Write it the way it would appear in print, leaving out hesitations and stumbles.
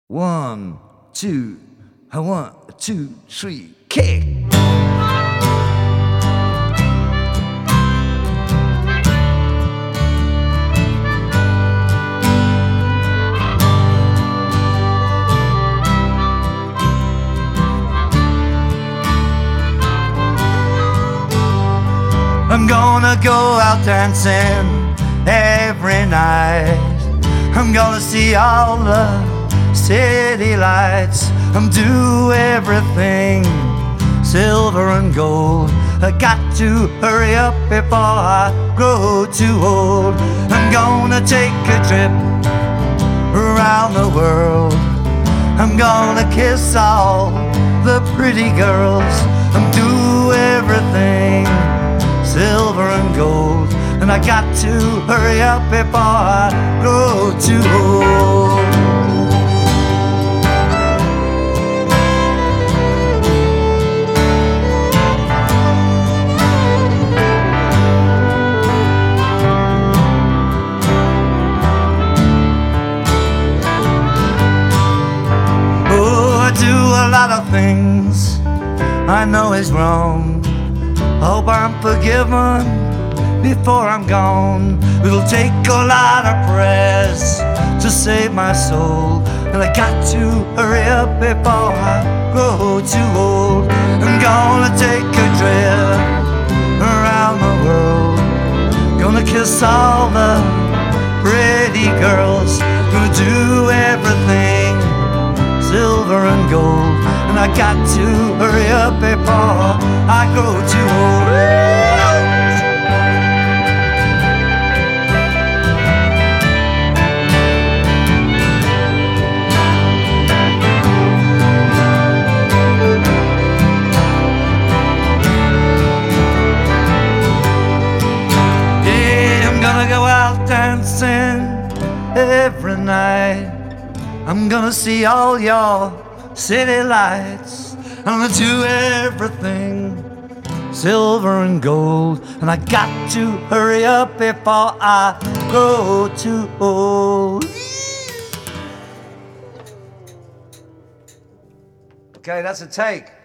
1, 2, 1, 2, 3, kick! I'm gonna go out dancing every night. I'm gonna see all the city lights. I'm do everything silver and gold. I got to hurry up before I grow too old. I'm gonna take a trip around the world. I'm gonna kiss all the pretty girls. I'm do everything silver and gold, and I got to hurry up before I grow too old. Oh, I do a lot of things I know is wrong. Hope I'm forgiven before I'm gone. It'll take a lot of prayers to save my soul, and I got to hurry up before I grow too old. I'm gonna take a trip around the world. Gonna kiss all the pretty girls. Gonna do everything silver and gold, and I got to hurry up before I grow too old. Yeah, I'm gonna go out dancing every night. I'm gonna see all your city lights. I'm gonna do everything silver and gold, and I got to hurry up before I grow too old. Okay, that's a take.